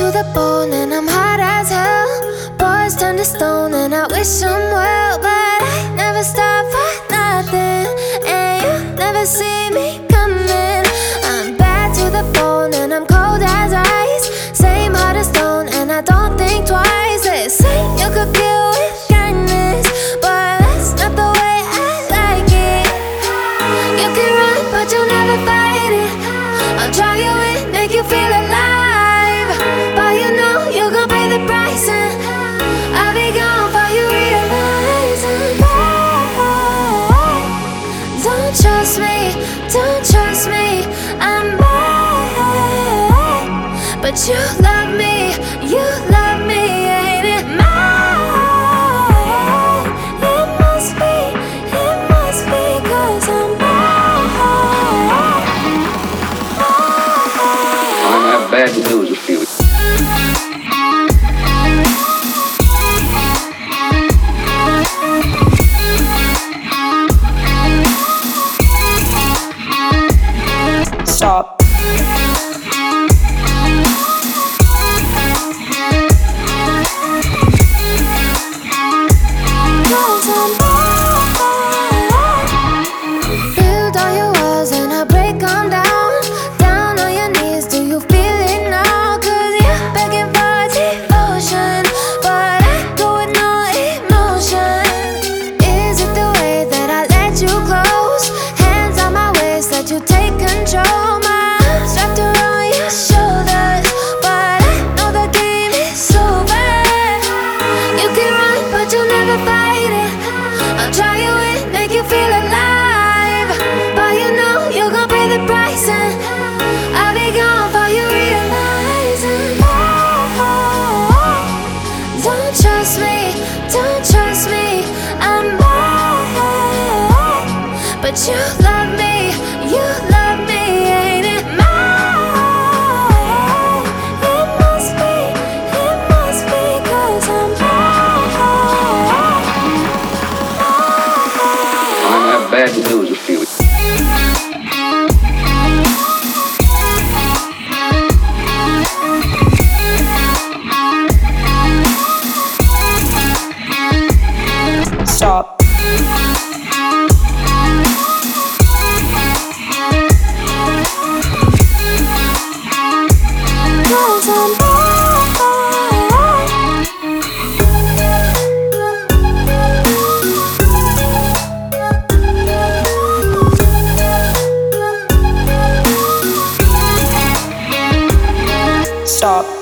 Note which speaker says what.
Speaker 1: the bone and I'm hot as hell. Boys turn to stone and I wish them well, but I never stop for nothing, and you never see me coming. I'm bad to the bone and I'm cold as ice. Same heart as stone and I don't think twice. They say you could kill with kindness, but that's not the way I like it. You can run but you'll never fight it. I'll draw you in, make you feel alive, but you know you're gonna pay the price, and I'll be gone before you realize I'm bad. Don't trust me, don't trust me, I'm bad. But you love me, you love me, ain't it mine? It must be 'cause I'm bad.
Speaker 2: I have bad news for you.
Speaker 3: Stop.
Speaker 1: Build all your walls and I break them down. Down on your knees, do you feel it now? 'Cause you're begging for devotion, but I go with no emotion. Is it the way that I let you close? Hands on my waist, let you take control. My arms wrapped around your shoulders, but I know the game is over. You can run, but you'll never fight it. I'll draw you in, make you feel alive, but you know you're gonna pay the price, and I'll be gone before you realize I'm bad. Don't trust me, don't trust me, I'm bad. But you love me, you love me, ain't it mine? It must be 'cause I'm bad.
Speaker 2: I have bad news for you.
Speaker 3: Stop. Stop.